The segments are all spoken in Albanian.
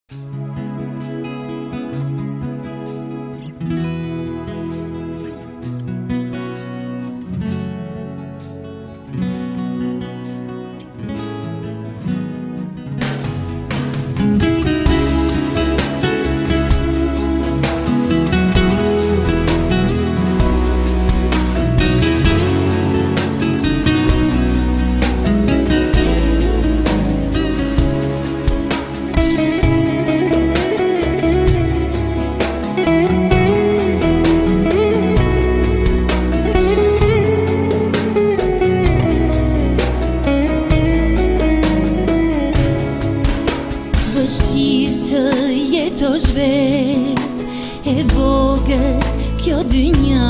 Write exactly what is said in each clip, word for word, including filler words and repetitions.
Vështirë të jetosh vet, e vogël kjo dynja,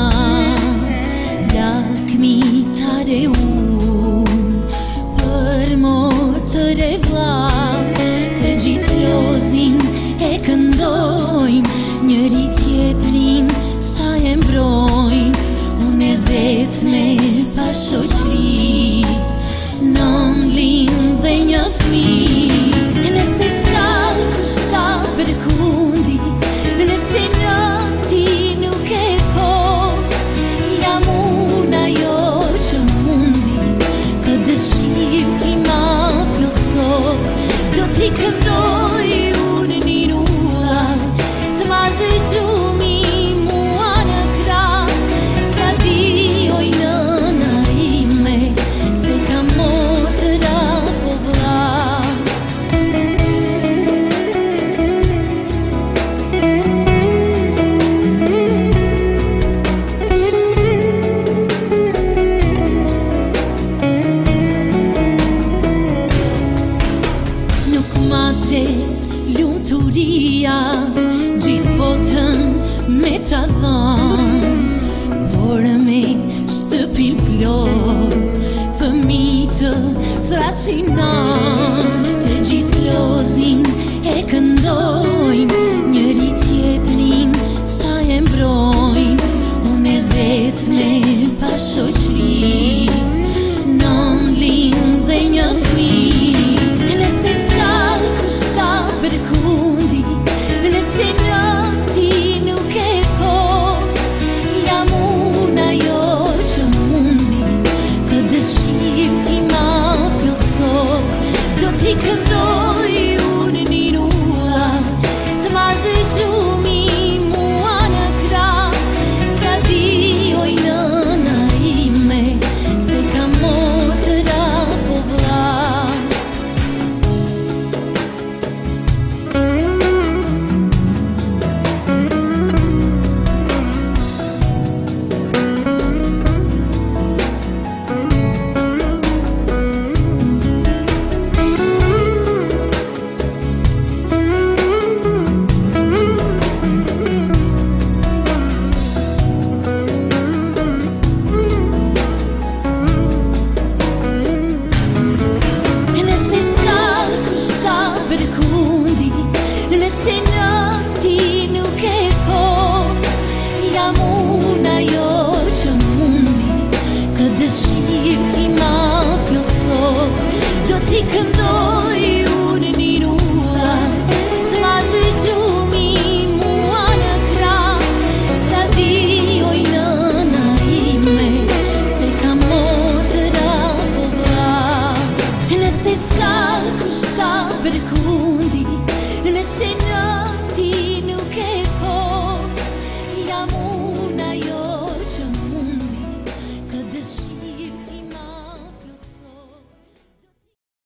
lakmitare unë, për motër e vlla, të gjithë lozin e këndojmë, njëri tjetrin sa e mbrojmë, unë e vetme pa shoqëri, nën lind dhe një fëmijë. Nëse s'ka kushta për kundi, nëse njëti nuk e ko, jam unë ajo që mundi, këtë dëshirë ti ma plotso, do t'i këndoj unë një nulla, të ma zëgjumi mua në krah, ta dioj nëna ime, se ka motëra po vlla. Lumturia gjithë botën me ta dhënë, por me shtëpin plot fëmijë të thrasin nën, të gjithë lozin e këndojnë, njëri tjetrin sa e mbrojnë, unë e vetme pa shoqëri, nën lind dhe një fëmijë. Nëse s'ka kushta për kundi, nëse njëti nuk e ko, jam unë ajo që mundi, këtë dëshirë ti ma plotso, do t'i këndoj unë një nulla, të ma zëgjumi mua në krah, ta dioj nëna ime, se ka motëra po vlla. Nëse njëti nuk e ko, jam unë ajo që mundi, këtë dëshirë ti ma plotso, do t'i këndoj unë një nulla, të ma zëgjumi mua në krah, ta dioj nëna ime, se ka motëra po vlla. Nëse s'ka kushta për kundi, nëse